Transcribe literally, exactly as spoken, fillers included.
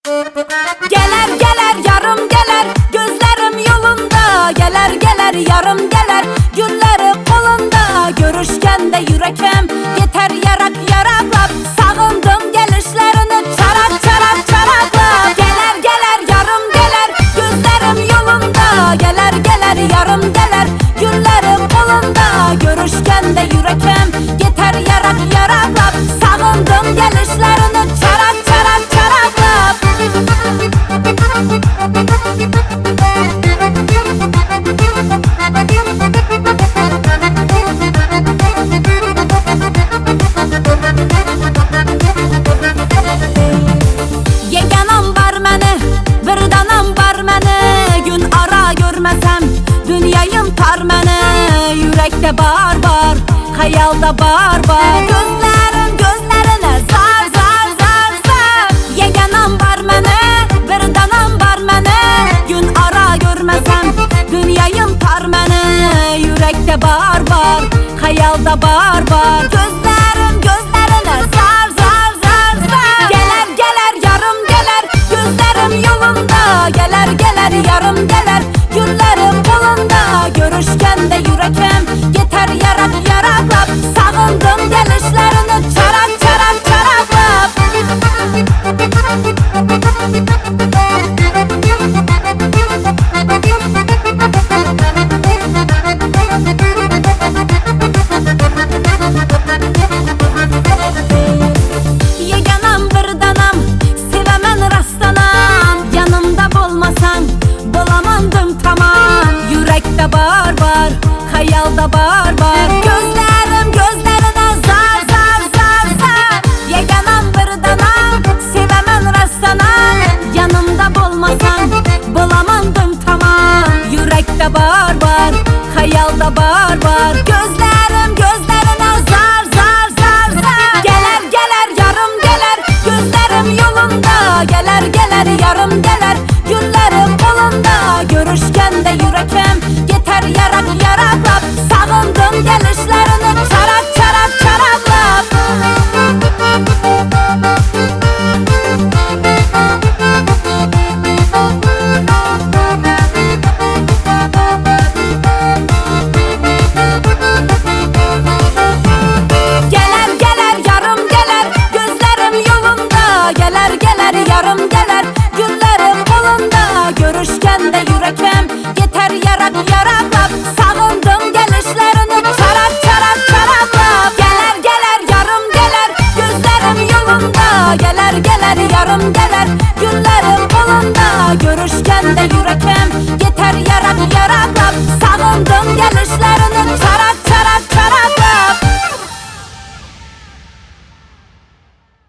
Geler geler yarım geler, gözlerim yolunda. Geler geler yarım geler, gülleri kolunda. Görüşken de yürekim yeter yarak yaraklap. Sağındım gelişlerini çarak çarak çaraklap. Geler geler yarım geler, gözlerim yolunda. Geler geler yarım geler, gülleri kolunda. Görüşken de yürekim yeter yarak yaraklap. Sağındım gelişlerini çarak çarak çaraklap. Yeganam var məni, bir danam var məni. Gün ara görməsəm, dünyayım tar məni. Yürekte bar bar, hayalda bar bar. Gözlerim gözlerine zar zar zar zar. Yeganam var məni, bir danam var məni. Gün ara görməsəm, dünyayım tar məni. Yürekte bar bar, hayalda bar bar. Gözlerim gözlerine zar zar zar zar. Geler geler yarım geler, gözlerim yolunda. Geler geler yarım geler, güllerim kolunda. Görüşken de yürekim yeter yarak yaraklap. Sağındım gelişlerini çarak çarak çaraklap. Yeganam bir danam, sevemen rastlanam. Yanımda bolmasan, bolamandım tamam. Yürekte bar bar, hayalda bar bar. Gözlerim gözlerine zar zar zar zar. Yeganam bir danam, sevemen rastlanam. Yanımda bolmasan, bolamandım tamam. Yürekte bar bar, hayalda bar bar. Gözlerim gözlerine zar zar zar zar. Geler geler yarım geler, gözlerim yolunda. Geler geler yarım geler, güllerim kolunda. Görüşken de yürekim yeter yarak yaraklap. Sağındım gelişlerini çarak çarak çaraklap. Geler geler yarım geler, gözlerim yolunda. Geler geler yarım geler, güllerim kolunda. Görüşken de yürekim yeter yarak yaraklap. Sağındım gelişlerini çarak çarak çaraklap. Geler geler yarım geler, gözlerim yolunda. Geler geler yarım geler, güllerim kolunda. Görüş